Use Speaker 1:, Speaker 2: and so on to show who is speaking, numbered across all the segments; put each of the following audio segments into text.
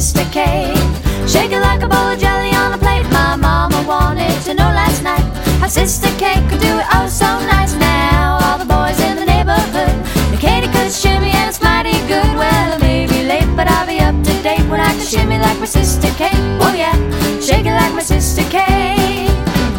Speaker 1: sister Kate. Shake it like a bowl of jelly on a plate. My mama wanted to know last night how Sister Kate could do it oh so nice. Now all the boys in the neighborhood, the Katie could shimmy and it's mighty good. Well, I may be late, but I'll be up to date when I can shimmy like my sister Kate. Oh yeah, shake it like my sister Kate.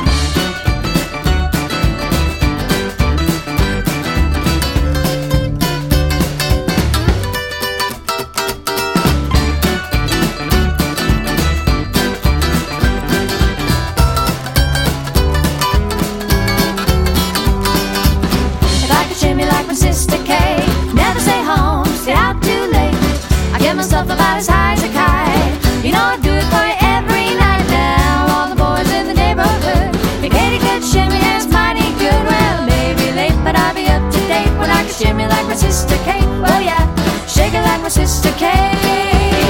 Speaker 1: Sister Kate, never stay home, stay out too late. I get myself about as high as a kite. You know I do it for you every night. Now all the boys in the neighborhood, the Katie could shimmy and it's mighty good. Well, maybe late, but I'll be up to date when I can shimmy like my sister Kate. Oh yeah, shake it like my sister Kate.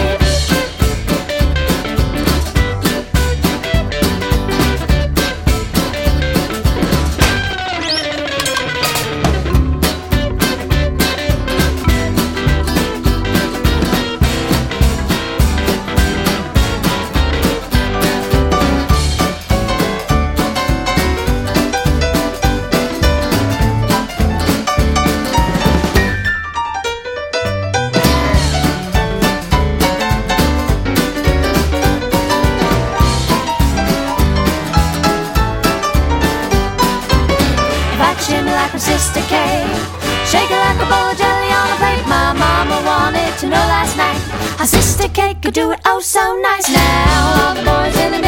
Speaker 1: Shimmy like my sister Kate. Shake it like a bowl of jelly on a plate. My mama wanted to know last night how Sister Kate could do it oh so nice. Now all the boys in the